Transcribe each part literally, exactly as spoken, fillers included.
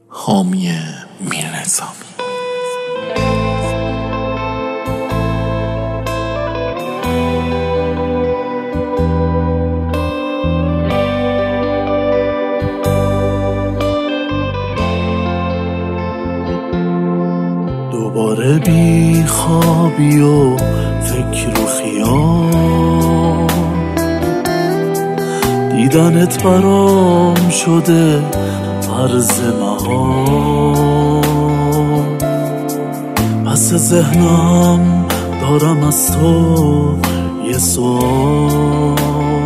حامی میرنظامی. دوباره بی خوابی و فکر و خیال، دیدنت برام شده فرض محال. پس ذهنم دارم از تو یه سوال،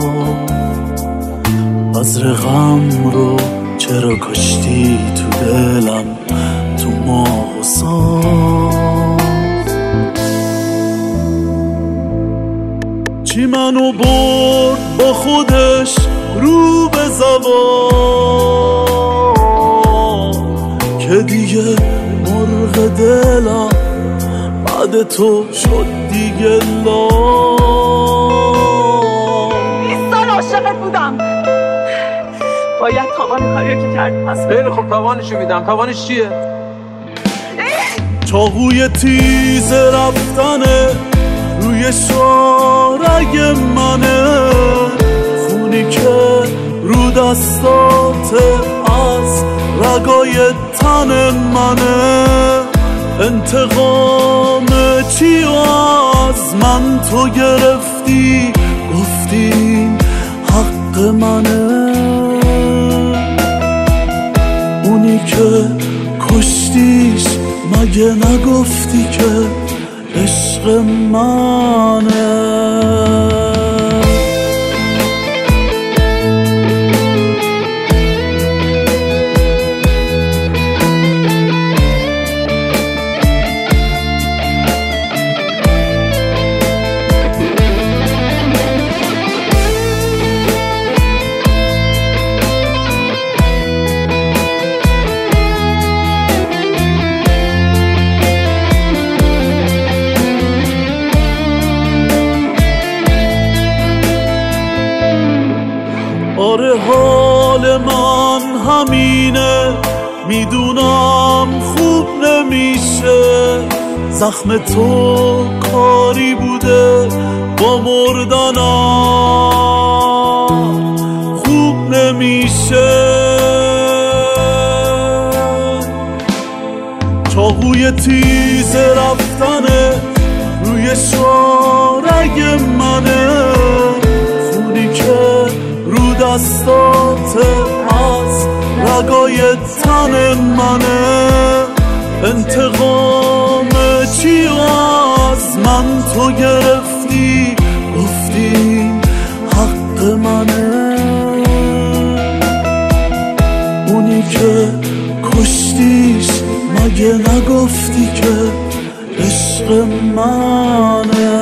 بذر غم رو چرا کشتی تو دلم تو ماه و سال. چی منو برد با خودش رو به زبان، که دیگه مرغ دلم بعد تو شد دیگه لام. بیست سال عاشقت بودم، باید تاوان کاریو که کردی پس خیلی خب تاوانشو میدم. تاوانش چیه؟ چاقوی تیز رفتنه روی شارگ منه، خونی که رو دستاته از رگای تن منه. انتقام چی از من تو گرفتی، گفتی حق منه. اونی که کشتیش مگه نگفتی که عشق منه؟ آره حال من همینه، میدونم خوب نمیشه. زخم تو کاری بوده با مردنم خوب نمیشه. چاقوی تیز رفتنه روی شارگ منه، خونی که رو دستات از رگای تن منه. انتقام چی از من تو گرفتی، گفتی حق منه. اونی که کشتیش مگه نگفتی که عشق منه؟